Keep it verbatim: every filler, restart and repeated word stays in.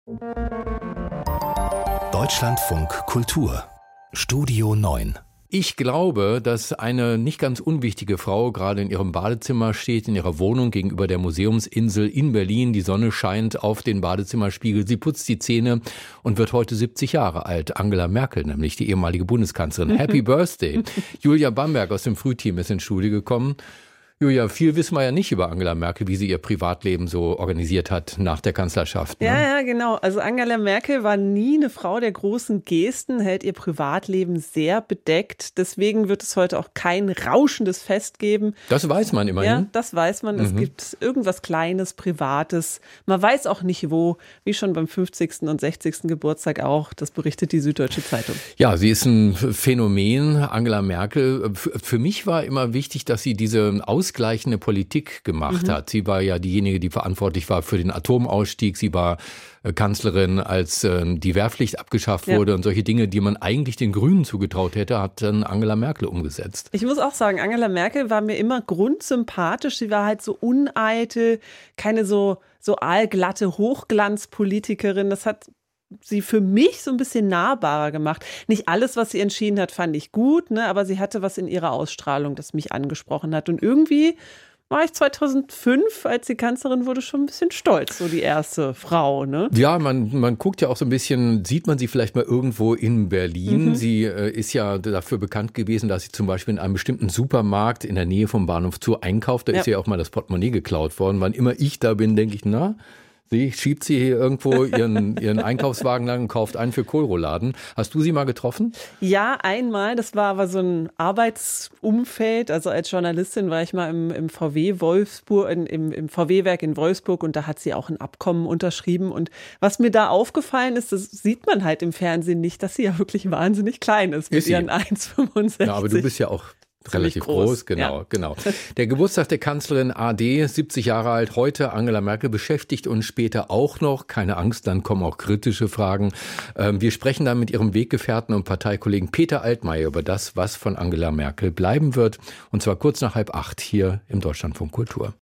Deutschlandfunk Kultur Studio neun. Ich glaube, dass eine nicht ganz unwichtige Frau gerade in ihrem Badezimmer steht, in ihrer Wohnung gegenüber der Museumsinsel in Berlin. Die Sonne scheint auf den Badezimmerspiegel. Sie putzt die Zähne und wird heute siebzig Jahre alt. Angela Merkel, nämlich die ehemalige Bundeskanzlerin. Happy Birthday. Julia Bamberg aus dem Frühteam ist ins Studio gekommen. Julia, viel wissen wir ja nicht über Angela Merkel, wie sie ihr Privatleben so organisiert hat nach der Kanzlerschaft. Ne? Ja, ja, genau. Also Angela Merkel war nie eine Frau der großen Gesten, hält ihr Privatleben sehr bedeckt. Deswegen wird es heute auch kein rauschendes Fest geben. Das weiß man immerhin. Ja, das weiß man. Mhm. Es gibt irgendwas Kleines, Privates. Man weiß auch nicht wo, wie schon beim fünfzigsten und sechzigsten Geburtstag auch. Das berichtet die Süddeutsche Zeitung. Ja, sie ist ein Phänomen, Angela Merkel. Für mich war immer wichtig, dass sie diese Aus ausgleichende Politik gemacht mhm. hat. Sie war ja diejenige, die verantwortlich war für den Atomausstieg. Sie war Kanzlerin, als die Wehrpflicht abgeschafft wurde, ja. Und solche Dinge, die man eigentlich den Grünen zugetraut hätte, hat dann Angela Merkel umgesetzt. Ich muss auch sagen, Angela Merkel war mir immer grundsympathisch. Sie war halt so uneitel, keine so, so aalglatte Hochglanzpolitikerin. Das hat sie für mich so ein bisschen nahbarer gemacht. Nicht alles, was sie entschieden hat, fand ich gut, ne? Aber sie hatte was in ihrer Ausstrahlung, das mich angesprochen hat. Und irgendwie war ich zweitausendfünf, als sie Kanzlerin wurde, schon ein bisschen stolz, so die erste Frau, ne? Ja, man, man guckt ja auch so ein bisschen, sieht man sie vielleicht mal irgendwo in Berlin. Mhm. Sie äh, ist ja dafür bekannt gewesen, dass sie zum Beispiel in einem bestimmten Supermarkt in der Nähe vom Bahnhof Zoo einkauft. Da ja. ist ja auch mal das Portemonnaie geklaut worden. Wann immer ich da bin, denke ich, na, sie schiebt sie hier irgendwo ihren, ihren Einkaufswagen lang und kauft einen für Kohlrouladen. Hast du sie mal getroffen? Ja, einmal. Das war aber so ein Arbeitsumfeld. Also als Journalistin war ich mal im, im V W Wolfsburg, in, im, im V W-Werk in Wolfsburg, und da hat sie auch ein Abkommen unterschrieben. Und was mir da aufgefallen ist, das sieht man halt im Fernsehen nicht, dass sie ja wirklich wahnsinnig klein ist mit ist ihren eins Komma fünfundsechzig. Ja, aber du bist ja auch relativ groß, groß, genau, ja. genau. Der Geburtstag der Kanzlerin A D, siebzig Jahre alt heute. Angela Merkel beschäftigt uns später auch noch. Keine Angst, dann kommen auch kritische Fragen. Wir sprechen dann mit ihrem Weggefährten und Parteikollegen Peter Altmaier über das, was von Angela Merkel bleiben wird. Und zwar kurz nach halb acht hier im Deutschlandfunk Kultur.